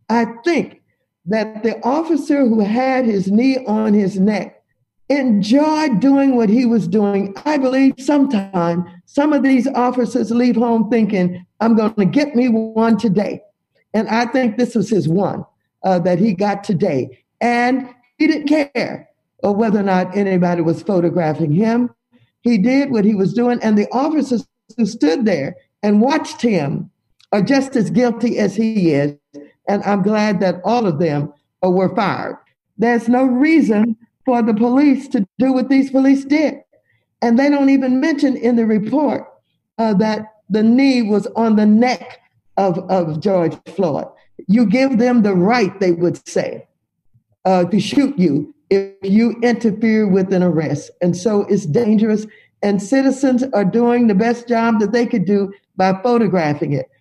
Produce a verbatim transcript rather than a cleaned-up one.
I think that the officer who had his knee on his neck enjoyed doing what he was doing. I believe sometime some of these officers leave home thinking, I'm going to get me one today. And I think this was his one uh, that he got today. And he didn't care or whether or not anybody was photographing him. He did what he was doing. And the officers who stood there and watched him are just as guilty as he is. And I'm glad that all of them uh, were fired. There's no reason for the police to do what these police did. And they don't even mention in the report uh, that the knee was on the neck of, of George Floyd. You give them the right, they would say, uh, to shoot you if you interfere with an arrest. And so it's dangerous. And citizens are doing the best job that they could do by photographing it.